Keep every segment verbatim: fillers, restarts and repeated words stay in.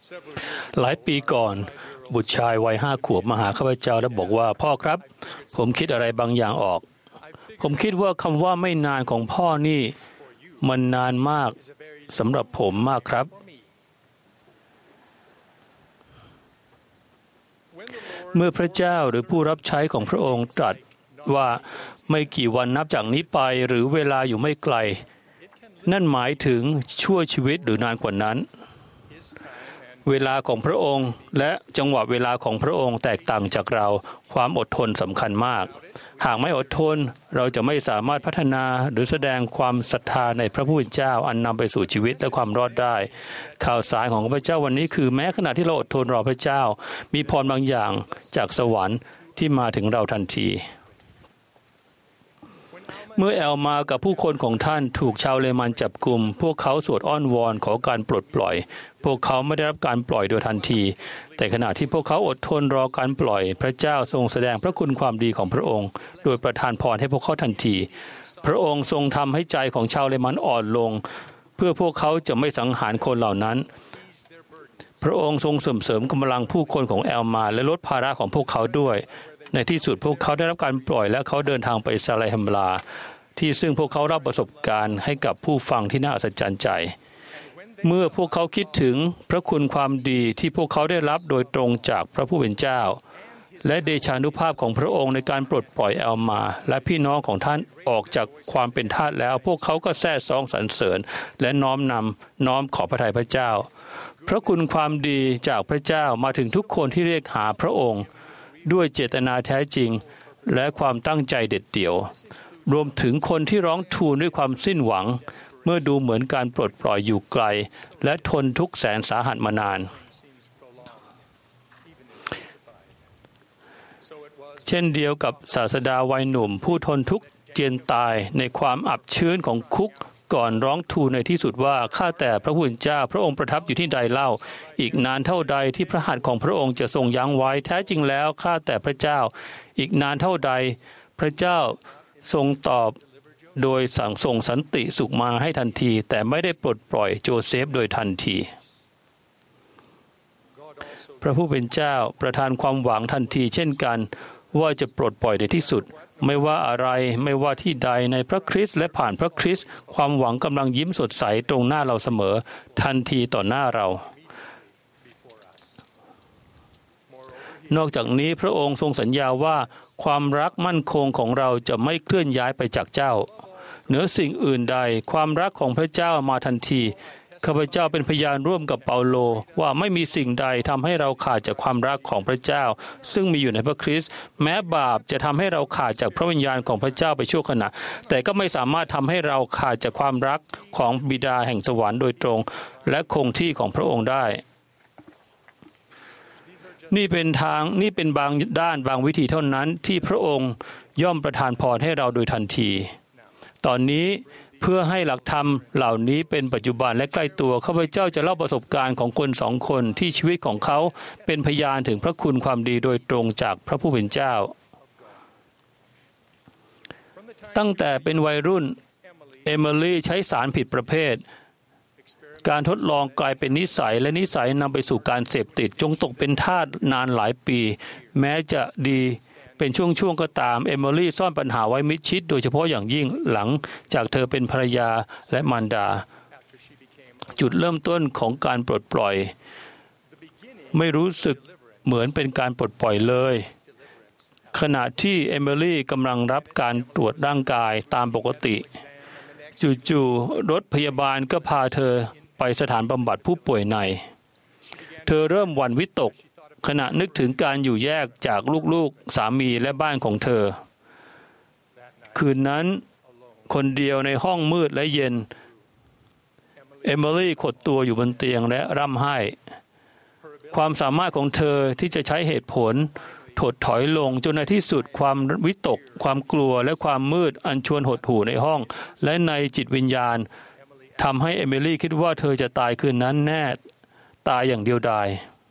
หลายปีก่อนบุตรชายวัยห้าขวบมาหาข้าพเจ้าและบอกว่าพ่อครับผมคิดอะไรบางอย่างออกผมคิดว่าคำว่าไม่นานของพ่อนี่มันนานมากสำหรับผมมากครับเมื่อพระเจ้าหรือผู้รับใช้ของพระองค์ตรัสว่าไม่กี่วันนับจากนี้ไปหรือเวลาอยู่ไม่ไกลนั่นหมายถึงชั่วชีวิตหรือนานกว่านั้นเวลาของพระองค์และจังหวะเวลาของพระองค์แตกต่างจากเราความอดทนสำคัญมากหากไม่อดทนเราจะไม่สามารถพัฒนาหรือแสดงความศรัทธาในพระผู้เป็นเจ้าอันนำไปสู่ชีวิตและความรอดได้ข่าวสารของพระเจ้าวันนี้คือแม้ขณะที่เราอดทนรอพระเจ้ามีพรบางอย่างจากสวรรค์ที่มาถึงเราทันทีเมื่อแอลมากับผู้คนของท่านถูกชาวเลมันจับกุมพวกเขาสวดอ้อนวอนขอการปลดปล่อยพวกเขาไม่ได้รับการปล่อยโดยทันทีแต่ขณะที่พวกเขาอดทนรอการปล่อยพระเจ้าทรงแสดงพระคุณความดีของพระองค์โดยประทานพรให้พวกเขาทันทีพระองค์ทรงทำให้ใจของชาวเลมันอ่อนลงเพื่อพวกเขาจะไม่สังหารคนเหล่านั้นพระองค์ทรงเสริมเสริมกำลังผู้คนของแอลมาและลดภาระของพวกเขาด้วยในที่สุดพวกเขาได้รับการปล่อยและเขาเดินทางไปซาไลฮัมลาที่ซึ่งพวกเขารับประสบการณ์ให้กับผู้ฟังที่น่าอัศจรรย์ใจเมื่อพวกเขาคิดถึงพระคุณความดีที่พวกเขาได้รับโดยตรงจากพระผู้เป็นเจ้าและเดชานุภาพของพระองค์ในการปลดปล่อยแอลมาและพี่น้องของท่านออกจากความเป็นทาสแล้วพวกเขาก็แซ่ซองสรรเสริญและน้อมนำน้อมขอพระทัยพระเจ้าพระคุณความดีจากพระเจ้ามาถึงทุกคนที่เรียกหาพระองค์ด้วยเจตนาแท้จริงและความตั้งใจเด็ดเดี่ยวรวมถึงคนที่ร้องทูลด้วยความสิ้นหวังเมื่อดูเหมือนการปลดปล่อยอยู่ไกลและทนทุกข์แสนสาหัสมานานเช่นเดียวกับศาสดาวัยหนุ่มผู้ทนทุกข์เจียนตายในความอับชื้นของคุกก่อนร้องทูลในที่สุดว่าข้าแต่พระผู้เป็นเจ้าพระองค์ประทับอยู่ที่ใดเล่าอีกนานเท่าใดที่พระหัตถ์ของพระองค์จะทรงยั้งไว้แท้จริงแล้วข้าแต่พระเจ้าอีกนานเท่าใดพระเจ้าทรงตอบโดยสั่งส่งสันติสุขมาให้ทันทีแต่ไม่ได้ปลดปล่อยโจเซฟโดยทันทีพระผู้เป็นเจ้าประทานความหวังทันทีเช่นกันว่าจะปลดปล่อยในที่สุดไม่ว่าอะไรไม่ว่าที่ใดในพระคริสต์และผ่านพระคริสต์ความหวังกำลังยิ้มสดใสตรงหน้าเราเสมอทันทีต่อหน้าเรานอกจากนี้พระองค์ทรงสัญญาว่าความรักมั่นคงของเราจะไม่เคลื่อนย้ายไปจากเจ้าเหนือสิ่งอื่นใดความรักของพระเจ้ามาทันทีข้าพเจ้าเป็นพยานร่วมกับเปาโลว่าไม่มีสิ่งใดทำให้เราขาดจากความรักของพระเจ้าซึ่งมีอยู่ในพระคริสต์แม้บาปจะทำให้เราขาดจากพระวิญญาณของพระเจ้าไปชั่วขณะแต่ก็ไม่สามารถทำให้เราขาดจากความรักของบิดาแห่งสวรรค์โดยตรงและคงที่ของพระองค์ได้นี่เป็นทางนี่เป็นบางด้านบางวิธีเท่านั้นที่พระองค์ย่อมประทานพรให้เราโดยทันทีตอนนี้เพื่อให้หลักธรรมเหล่านี้เป็นปัจจุบันและใกล้ตัวข้าพเจ้าจะเล่าประสบการณ์ของคนสองคนที่ชีวิตของเขาเป็นพยานถึงพระคุณความดีโดยตรงจากพระผู้เป็นเจ้าตั้งแต่เป็นวัยรุ่นเอมิลี่ใช้สารผิดประเภทการทดลองกลายเป็นนิสัยและนิสัยนำไปสู่การเสพติดจงตกเป็นทาสนานหลายปีแม้จะดีเป็นช่วงๆก็ตามเอมิลี่ซ่อนปัญหาไว้มิดชิดโดยเฉพาะอย่างยิ่งหลังจากเธอเป็นภรรยาและมารดาจุดเริ่มต้นของการปลดปล่อยไม่รู้สึกเหมือนเป็นการปลดปล่อยเลยขณะที่เอมิลี่กำลังรับการตรวจร่างกายตามปกติจู่ๆรถพยาบาลก็พาเธอไปสถานบำบัดผู้ป่วยในเธอเริ่มหวั่นวิตกขณะนึกถึงการอยู่แยกจากลูกๆสามีและบ้านของเธอคืนนั้นคนเดียวในห้องมืดและเย็นเอมิลี่ขดตัวอยู่บนเตียงและร่ำไห้ความสามารถของเธอที่จะใช้เหตุผลถดถอยลงจนในที่สุดความวิตกความกลัวและความมืดอันชวนหดหู่ในห้องและในจิตวิญญาณทำให้เอมิลี่คิดว่าเธอจะตายคืนนั้นแน่ตายอย่างเดียวดาย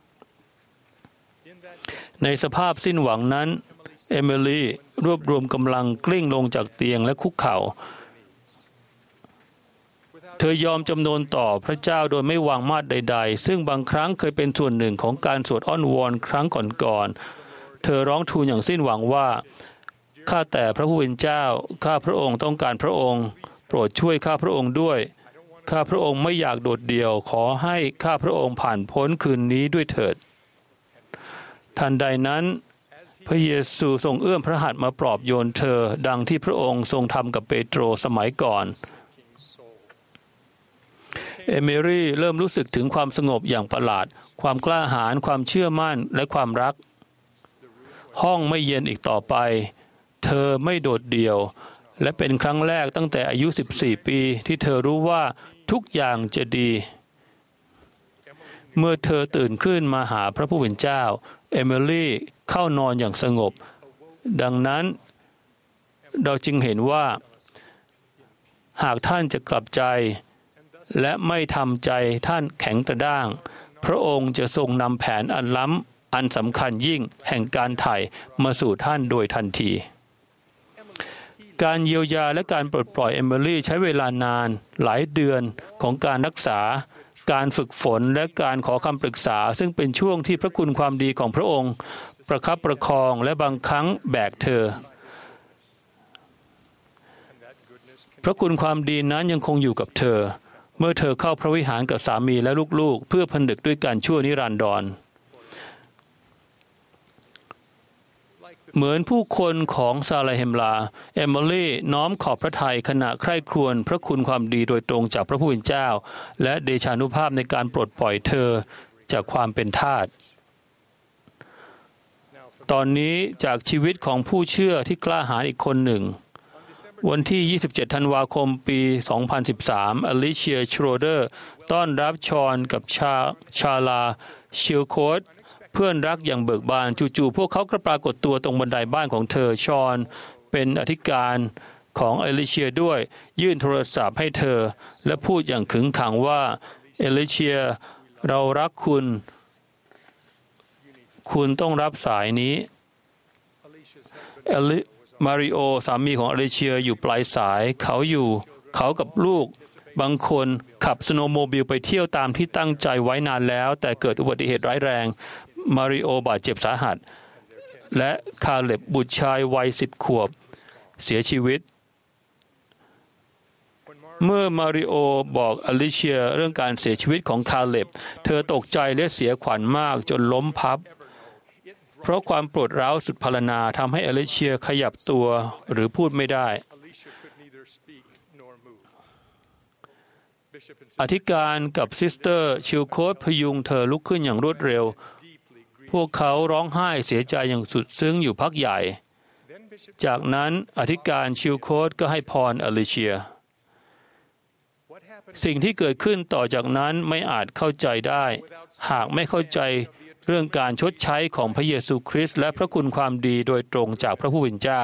ในสภาพสิ้นหวังนั้นเอมิลี่รวบรวมกำลังกลิ้งลงจากเตียงและคุกเข่าเธอยอมจำนนต่อพระเจ้าโดยไม่วางมาตรใดๆซึ่งบางครั้งเคยเป็นส่วนหนึ่งของการสวดอ้อนวอนครั้งก่อนๆเธอร้องทูลอย่างสิ้นหวังว่าข้าแต่พระผู้เป็นเจ้าข้าพระองค์ต้องการพระองค์โปรดช่วยข้าพระองค์ด้วยข้าพระองค์ไม่อยากโดดเดี่ยวขอให้ข้าพระองค์ผ่านพ้นคืนนี้ด้วยเถิดทันใดนั้นพระเยซูทรงเอื้อมพระหัตถ์มาปลอบโยนเธอดังที่พระองค์ทรงทำกับเปโตรสมัยก่อนเอมิลี่เริ่มรู้สึกถึงความสงบอย่างประหลาดความกล้าหาญความเชื่อมั่นและความรักห้องไม่เย็นอีกต่อไปเธอไม่โดดเดี่ยวและเป็นครั้งแรกตั้งแต่อายุสิบสี่ปีที่เธอรู้ว่าทุกอย่างจะดีเมื่อเธอตื่นขึ้นมาหาพระผู้เป็นเจ้าเอมิลี่เข้านอนอย่างสงบดังนั้นเราจึงเห็นว่าหากท่านจะกลับใจและไม่ทำใจท่านแข็งกระด้างพระองค์จะทรงนำแผนอันล้ำอันสำคัญยิ่งแห่งการไถ่มาสู่ท่านโดยทันทีการเยียวยาและการปลดปล่อยเอมิลี่ใช้เวลานานหลายเดือนของการรักษาการฝึกฝนและการขอคำปรึกษาซึ่งเป็นช่วงที่พระคุณความดีของพระองค์ประคับประคองและบางครั้งแบกเธอพระคุณความดีนั้นยังคงอยู่กับเธอเมื่อเธอเข้าพระวิหารกับสามีและลูกๆเพื่อผนึกด้วยการชั่วนิรันดรเหมือนผู้คนของซาลาเฮมลาเอมิลี่น้อมขอบพระทัยขณะใคร่ครวญพระคุณความดีโดยตรงจากพระผู้เป็นเจ้าและเดชานุภาพในการปลดปล่อยเธอจากความเป็นทาสตอนนี้จากชีวิตของผู้เชื่อที่กล้าหาญอีกคนหนึ่งวันที่ยี่สิบเจ็ดธันวาคมปีสองพันสิบสามอลิเชียชโรเดอร์ต้อนรับชอนกับชาชาลาชิลโคดเพื่อนรักอย่างเบิกบานจู่ๆพวกเขาก็ปรากฏตัวตรงบันไดบ้านของเธอชอนเป็นอธิการของอลิเชียด้วยยื่นโทรศัพท์ให้เธอและพูดอย่างขึงขังว่าเอลิเชียเรารักคุณคุณต้องรับสายนี้เอลิมาริโอสามีของอลิเชียอยู่ปลายสายเขาอยู่เขากับลูกบางคนขับสโนว์โมบิลไปเที่ยวตามที่ตั้งใจไว้นานแล้วแต่เกิดอุบัติเหตุร้ายแรงมาริโอบาดเจ็บสาหัสและคาเล็บบุตรชายวัยสิบขวบเสียชีวิตเมื่อมาริโอบอกอลิเชียเรื่องการเสียชีวิตของคาเล็บเธอตกใจและเสียขวัญมากจนล้มพับเพราะความปวดร้าวสุดพรรณนาทำให้อลิเชียขยับตัวหรือพูดไม่ได้อธิการกับซิสเตอร์ชิลโคดพยุงเธอลุกขึ้นอย่างรวดเร็วพวกเขาร้องไห้เสียใจอย่างสุดซึ้งอยู่พักใหญ่จากนั้นอธิการชิลโคดก็ให้พรอลิเชียสิ่งที่เกิดขึ้นต่อจากนั้นไม่อาจเข้าใจได้หากไม่เข้าใจเรื่องการชดใช้ของพระเยซูคริสต์และพระคุณความดีโดยตรงจากพระผู้เป็นเจ้า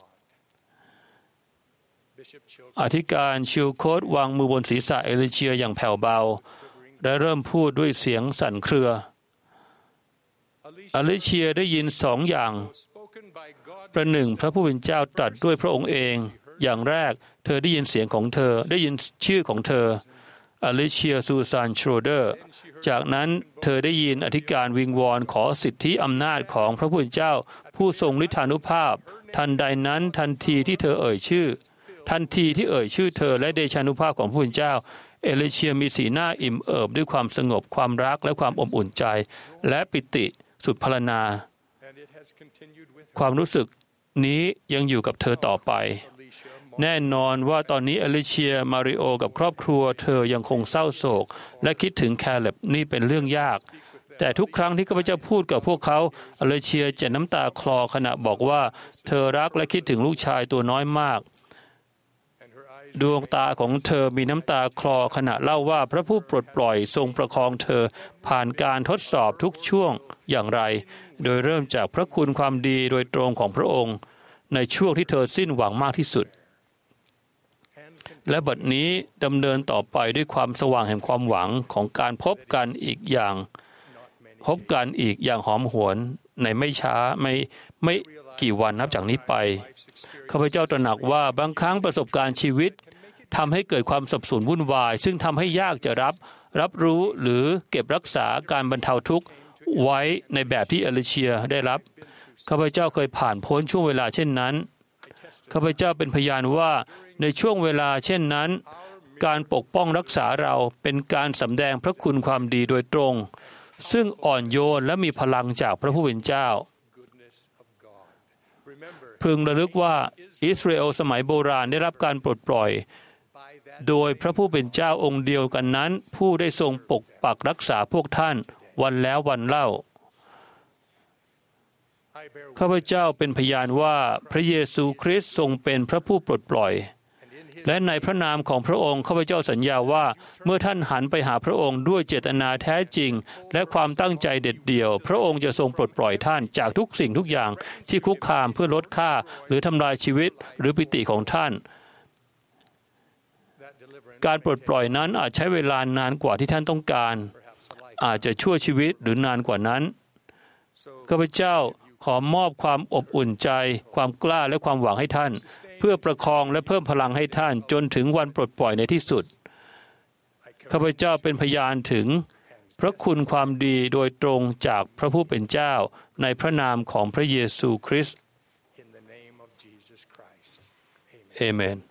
อธิการชิลโคดวางมือบนศีรษะเอลิเชียอย่างแผ่วเบาและเริ่มพูดด้วยเสียงสั่นเครืออลิเชียได้ยินสองอย่างประหนึ่งพระผู้เป็นเจ้าตรัสด้วยพระองค์เองอย่างแรกเธอได้ยินเสียงของเธอได้ยินชื่อของเธออลิเชียซูซานชโรเดอร์จากนั้นเธอได้ยินอธิการวิงวอนขอสิทธิอำนาจของพระผู้เป็นเจ้าผู้ทรงฤทธานุภาพทันใดนั้นทันทีที่เธอเอ่ยชื่อทันทีที่เอ่ยชื่อเธอและเดชานุภาพของพระผู้เป็นเจ้าเอลิเชียมีสีหน้าอิ่มเอิบด้วยความสงบความรักและความอบอุ่นใจและปิติสุดพรรณนาความรู้สึกนี้ยังอยู่กับเธอต่อไปแน่นอนว่าตอนนี้อลิเชียมาริโอกับครอบครัวเธอยังคงเศร้าโศกและคิดถึงแคเล็บนี่เป็นเรื่องยากแต่ทุกครั้งที่ข้าพเจ้าพูดกับพวกเขาอลิเชียจะน้ำตาคลอขณะบอกว่าเธอรักและคิดถึงลูกชายตัวน้อยมากดวงตาของเธอมีน้ำตาคลอขณะเล่าว่าพระผู้ปลดปล่อยทรงประคองเธอผ่านการทดสอบทุกช่วงอย่างไรโดยเริ่มจากพระคุณความดีโดยตรงของพระองค์ในช่วงที่เธอสิ้นหวังมากที่สุดและบัดนี้ดำเนินต่อไปด้วยความสว่างแห่งความหวังของการพบกันอีกอย่างพบกันอีกอย่างหอมหวนในไม่ช้าไม่ไม่กี่วันนับจากนี้ไปข้าพเจ้าตระหนักว่าบางครั้งประสบการณ์ชีวิตทำให้เกิดความสับสนวุ่นวายซึ่งทำให้ยากจะรับรับรู้หรือเก็บรักษาการบรรเทาทุกข์ไว้ในแบบที่อลิเชียได้รับข้าพเจ้าเคยผ่านพ้นช่วงเวลาเช่นนั้นข้าพเจ้าเป็นพยานว่าในช่วงเวลาเช่นนั้นการปกป้องรักษาเราเป็นการสำแดงพระคุณความดีโดยตรงซึ่งอ่อนโยนและมีพลังจากพระผู้เป็นเจ้าพึงระลึกว่าอิสราเอลสมัยโบราณได้รับการปลดปล่อยโดยพระผู้เป็นเจ้าองค์เดียวกันนั้นผู้ได้ทรงปกปักรักษาพวกท่านวันแล้ววันเล่าข้าพเจ้าเป็นพยานว่าพระเยซูคริสต์ทรงเป็นพระผู้ปลดปล่อยและในพระนามของพระองค์ข้าพเจ้าสัญญาว่าเมื่อท่านหันไปหาพระองค์ด้วยเจตนาแท้จริงและความตั้งใจเด็ดเดี่ยวพระองค์จะทรงปลดปล่อยท่านจากทุกสิ่งทุกอย่างที่คุกคามเพื่อลดค่าหรือทำลายชีวิตหรือปิติของท่านการปลดปล่อยนั้นอาจใช้เวลานานกว่าที่ท่านต้องการอาจจะชั่วชีวิตหรือนานกว่านั้นข้าพเจ้าขอมอบความอบอุ่นใจความกล้าและความหวังให้ท่านเพื่อประคองและเพิ่มพลังให้ท่านจนถึงวันปลดปล่อยในที่สุดข้าพเจ้าเป็นพยานถึงพระคุณความดีโดยตรงจากพระผู้เป็นเจ้าในพระนามของพระเยซูคริสต์เอเมน